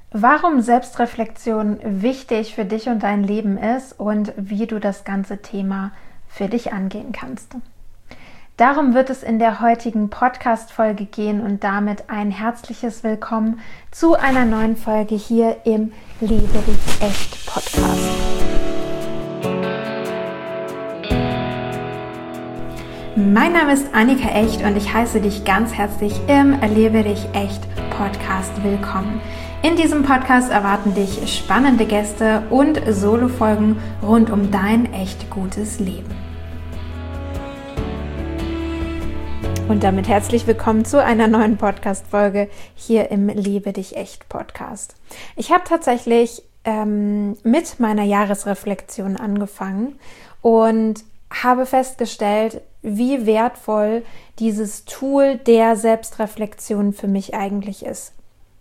warum Selbstreflexion wichtig für dich und dein Leben ist und wie du das ganze Thema für dich angehen kannst. Darum wird es in der heutigen Podcast-Folge gehen und damit ein herzliches Willkommen zu einer neuen Folge hier im Liebe dich echt Podcast. Mein Name ist Annika Echt und ich heiße dich ganz herzlich im Liebe dich echt Podcast willkommen. In diesem Podcast erwarten dich spannende Gäste und Solo-Folgen rund um dein echt gutes Leben. Und damit herzlich willkommen zu einer neuen Podcast-Folge hier im Liebe dich echt Podcast. Ich habe tatsächlich mit meiner Jahresreflexion angefangen und habe festgestellt, wie wertvoll dieses Tool der Selbstreflexion für mich eigentlich ist.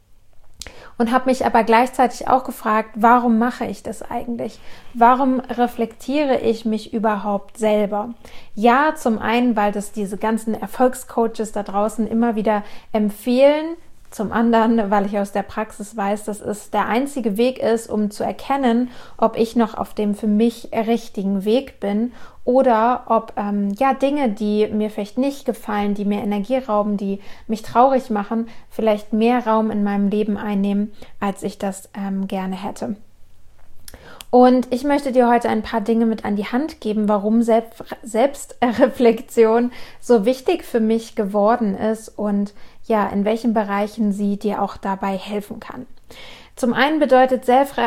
Und habe mich aber gleichzeitig auch gefragt, warum mache ich das eigentlich? Warum reflektiere ich mich überhaupt selber? Ja, zum einen, weil das diese ganzen Erfolgscoaches da draußen immer wieder empfehlen. Zum anderen, weil ich aus der Praxis weiß, dass es der einzige Weg ist, um zu erkennen, ob ich noch auf dem für mich richtigen Weg bin oder ob Dinge, die mir vielleicht nicht gefallen, die mir Energie rauben, die mich traurig machen, vielleicht mehr Raum in meinem Leben einnehmen, als ich das gerne hätte. Und ich möchte dir heute ein paar Dinge mit an die Hand geben, warum Selbstreflexion so wichtig für mich geworden ist und ja, in welchen Bereichen sie dir auch dabei helfen kann. Zum einen bedeutet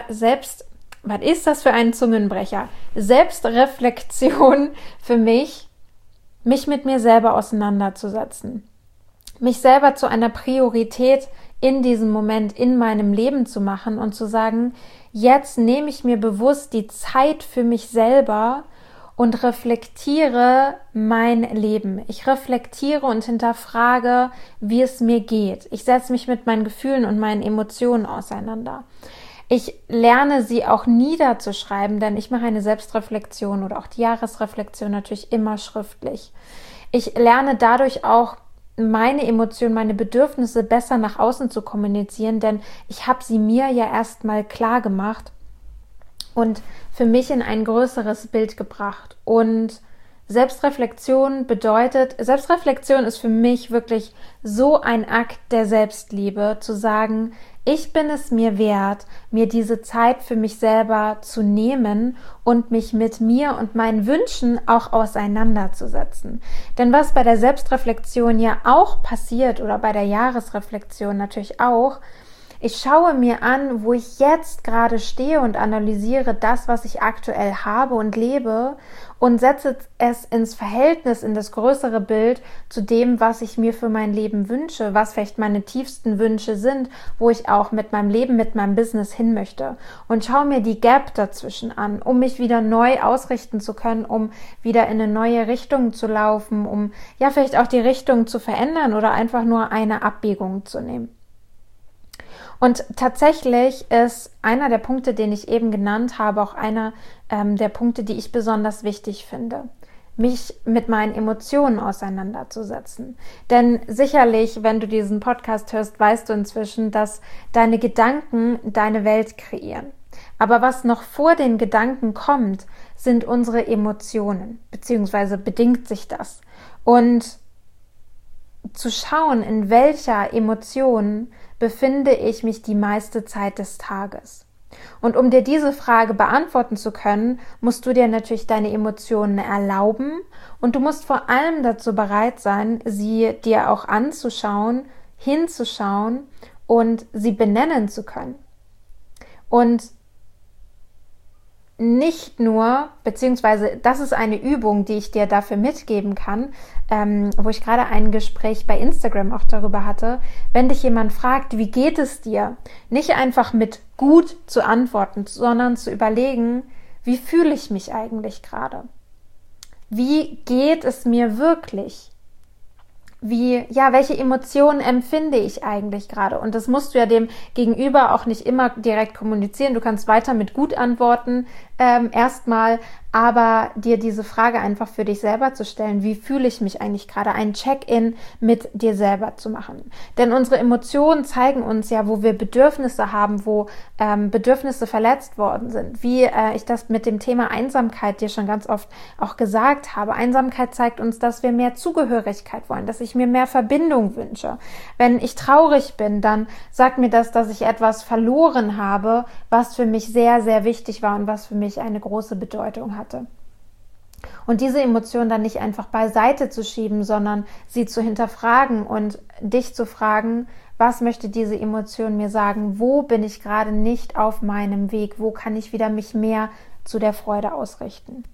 was ist das für ein Zungenbrecher? Selbstreflexion für mich mit mir selber auseinanderzusetzen. Mich selber zu einer Priorität in diesem Moment in meinem Leben zu machen und zu sagen, jetzt nehme ich mir bewusst die Zeit für mich selber und reflektiere mein Leben. Ich reflektiere und hinterfrage, wie es mir geht. Ich setze mich mit meinen Gefühlen und meinen Emotionen auseinander. Ich lerne sie auch niederzuschreiben, denn ich mache eine Selbstreflexion oder auch die Jahresreflexion natürlich immer schriftlich. Ich lerne dadurch auch, meine Emotionen, meine Bedürfnisse besser nach außen zu kommunizieren, denn ich habe sie mir ja erstmal klar gemacht und für mich in ein größeres Bild gebracht. Und Selbstreflexion ist für mich wirklich so ein Akt der Selbstliebe, zu sagen, ich bin es mir wert, mir diese Zeit für mich selber zu nehmen und mich mit mir und meinen Wünschen auch auseinanderzusetzen. Denn was bei der Selbstreflexion ja auch passiert oder bei der Jahresreflexion natürlich auch, ich schaue mir an, wo ich jetzt gerade stehe und analysiere das, was ich aktuell habe und lebe und setze es ins Verhältnis, in das größere Bild zu dem, was ich mir für mein Leben wünsche, was vielleicht meine tiefsten Wünsche sind, wo ich auch mit meinem Leben, mit meinem Business hin möchte. Und schaue mir die Gap dazwischen an, um mich wieder neu ausrichten zu können, um wieder in eine neue Richtung zu laufen, um ja vielleicht auch die Richtung zu verändern oder einfach nur eine Abbiegung zu nehmen. Und tatsächlich ist einer der Punkte, den ich eben genannt habe, auch einer der Punkte, die ich besonders wichtig finde, mich mit meinen Emotionen auseinanderzusetzen. Denn sicherlich, wenn du diesen Podcast hörst, weißt du inzwischen, dass deine Gedanken deine Welt kreieren. Aber was noch vor den Gedanken kommt, sind unsere Emotionen, beziehungsweise bedingt sich das. Und zu schauen, in welcher Emotion befinde ich mich die meiste Zeit des Tages. Und um dir diese Frage beantworten zu können, musst du dir natürlich deine Emotionen erlauben und du musst vor allem dazu bereit sein, sie dir auch anzuschauen, hinzuschauen und sie benennen zu können. Und nicht nur, beziehungsweise das ist eine Übung, die ich dir dafür mitgeben kann, wo ich gerade ein Gespräch bei Instagram auch darüber hatte, wenn dich jemand fragt, wie geht es dir? Nicht einfach mit gut zu antworten, sondern zu überlegen, wie fühle ich mich eigentlich gerade? Wie geht es mir wirklich? Welche Emotionen empfinde ich eigentlich gerade? Und das musst du ja dem Gegenüber auch nicht immer direkt kommunizieren. Du kannst weiter mit gut antworten erstmal, aber dir diese Frage einfach für dich selber zu stellen, wie fühle ich mich eigentlich gerade, ein Check-in mit dir selber zu machen. Denn unsere Emotionen zeigen uns ja, wo wir Bedürfnisse haben, wo Bedürfnisse verletzt worden sind. Wie ich das mit dem Thema Einsamkeit dir schon ganz oft auch gesagt habe. Einsamkeit zeigt uns, dass wir mehr Zugehörigkeit wollen, dass ich mir mehr Verbindung wünsche. Wenn ich traurig bin, dann sagt mir das, dass ich etwas verloren habe, was für mich sehr, sehr wichtig war und was für mich eine große Bedeutung hatte. Und diese Emotion dann nicht einfach beiseite zu schieben, sondern sie zu hinterfragen und dich zu fragen, was möchte diese Emotion mir sagen? Wo bin ich gerade nicht auf meinem Weg? Wo kann ich wieder mich mehr zu der Freude ausrichten?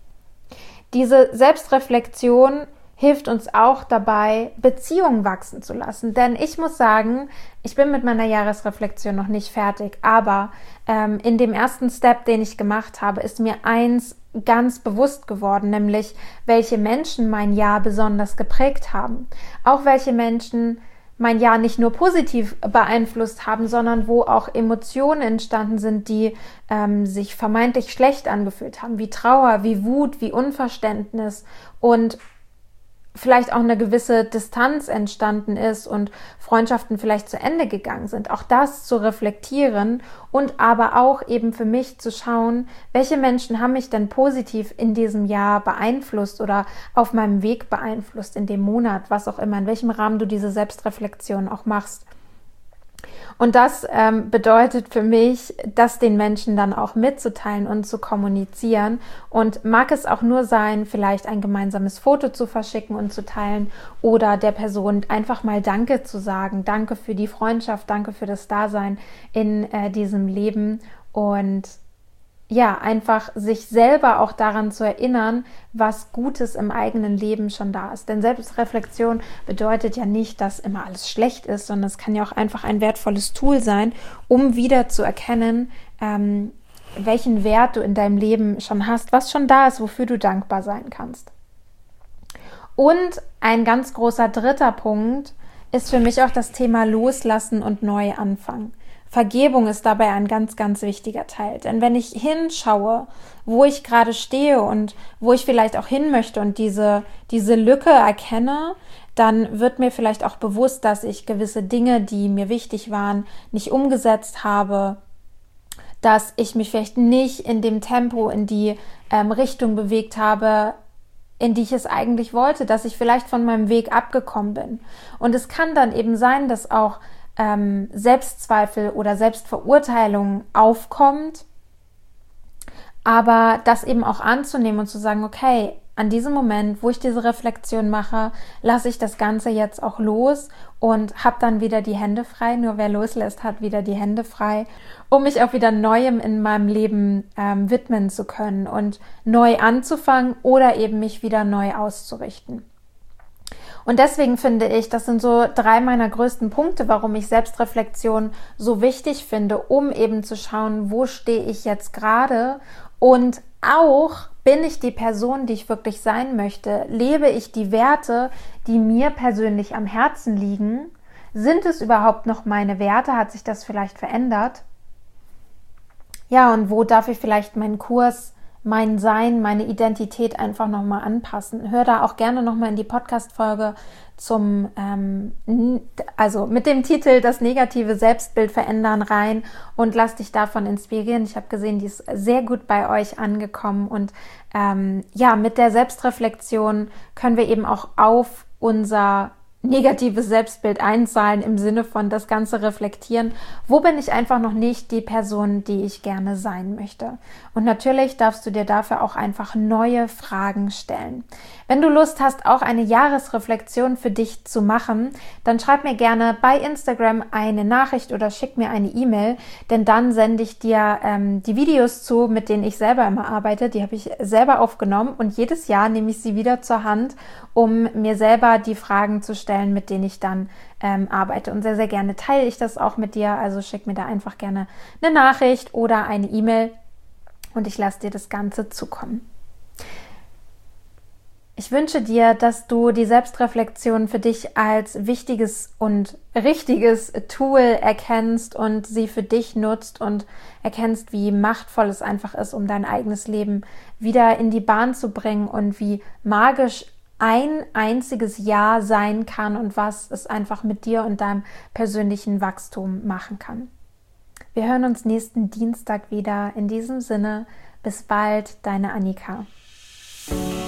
Diese Selbstreflexion hilft uns auch dabei, Beziehungen wachsen zu lassen. Denn ich muss sagen, ich bin mit meiner Jahresreflexion noch nicht fertig, aber in dem ersten Step, den ich gemacht habe, ist mir eins ganz bewusst geworden, nämlich welche Menschen mein Jahr besonders geprägt haben. Auch welche Menschen mein Jahr nicht nur positiv beeinflusst haben, sondern wo auch Emotionen entstanden sind, die sich vermeintlich schlecht angefühlt haben, wie Trauer, wie Wut, wie Unverständnis und vielleicht auch eine gewisse Distanz entstanden ist und Freundschaften vielleicht zu Ende gegangen sind. Auch das zu reflektieren und aber auch eben für mich zu schauen, welche Menschen haben mich denn positiv in diesem Jahr beeinflusst oder auf meinem Weg beeinflusst, in dem Monat, was auch immer, in welchem Rahmen du diese Selbstreflexion auch machst. Und das bedeutet für mich, das den Menschen dann auch mitzuteilen und zu kommunizieren. Und mag es auch nur sein, vielleicht ein gemeinsames Foto zu verschicken und zu teilen oder der Person einfach mal Danke zu sagen. Danke für die Freundschaft, danke für das Dasein in diesem Leben und ja, einfach sich selber auch daran zu erinnern, was Gutes im eigenen Leben schon da ist. Denn Selbstreflexion bedeutet ja nicht, dass immer alles schlecht ist, sondern es kann ja auch einfach ein wertvolles Tool sein, um wieder zu erkennen, welchen Wert du in deinem Leben schon hast, was schon da ist, wofür du dankbar sein kannst. Und ein ganz großer dritter Punkt ist für mich auch das Thema Loslassen und Neuanfang. Vergebung ist dabei ein ganz, ganz wichtiger Teil. Denn wenn ich hinschaue, wo ich gerade stehe und wo ich vielleicht auch hin möchte und diese Lücke erkenne, dann wird mir vielleicht auch bewusst, dass ich gewisse Dinge, die mir wichtig waren, nicht umgesetzt habe, dass ich mich vielleicht nicht in dem Tempo, in die Richtung bewegt habe, in die ich es eigentlich wollte, dass ich vielleicht von meinem Weg abgekommen bin. Und es kann dann eben sein, dass auch Selbstzweifel oder Selbstverurteilung aufkommt, aber das eben auch anzunehmen und zu sagen, okay, an diesem Moment, wo ich diese Reflexion mache, lasse ich das Ganze jetzt auch los und habe dann wieder die Hände frei. Nur wer loslässt, hat wieder die Hände frei, um mich auch wieder Neuem in meinem Leben widmen zu können und neu anzufangen oder eben mich wieder neu auszurichten. Und deswegen finde ich, das sind so 3 meiner größten Punkte, warum ich Selbstreflexion so wichtig finde, um eben zu schauen, wo stehe ich jetzt gerade und auch, bin ich die Person, die ich wirklich sein möchte? Lebe ich die Werte, die mir persönlich am Herzen liegen? Sind es überhaupt noch meine Werte? Hat sich das vielleicht verändert? Ja, und wo darf ich vielleicht meinen Kurs, mein Sein, meine Identität einfach nochmal anpassen? Hör da auch gerne nochmal in die Podcast-Folge mit dem Titel Das negative Selbstbild verändern rein und lass dich davon inspirieren. Ich habe gesehen, die ist sehr gut bei euch angekommen und mit der Selbstreflexion können wir eben auch auf unser negatives Selbstbild einzahlen im Sinne von das Ganze reflektieren. Wo bin ich einfach noch nicht die Person, die ich gerne sein möchte? Und natürlich darfst du dir dafür auch einfach neue Fragen stellen. Wenn du Lust hast, auch eine Jahresreflexion für dich zu machen, dann schreib mir gerne bei Instagram eine Nachricht oder schick mir eine E-Mail, denn dann sende ich dir die Videos zu, mit denen ich selber immer arbeite. Die habe ich selber aufgenommen und jedes Jahr nehme ich sie wieder zur Hand, um mir selber die Fragen zu stellen, mit denen ich dann arbeite. Und sehr, sehr gerne teile ich das auch mit dir. Also schick mir da einfach gerne eine Nachricht oder eine E-Mail und ich lasse dir das Ganze zukommen. Ich wünsche dir, dass du die Selbstreflexion für dich als wichtiges und richtiges Tool erkennst und sie für dich nutzt und erkennst, wie machtvoll es einfach ist, um dein eigenes Leben wieder in die Bahn zu bringen und wie magisch ein einziges Jahr sein kann und was es einfach mit dir und deinem persönlichen Wachstum machen kann. Wir hören uns nächsten Dienstag wieder. In diesem Sinne, bis bald, deine Annika.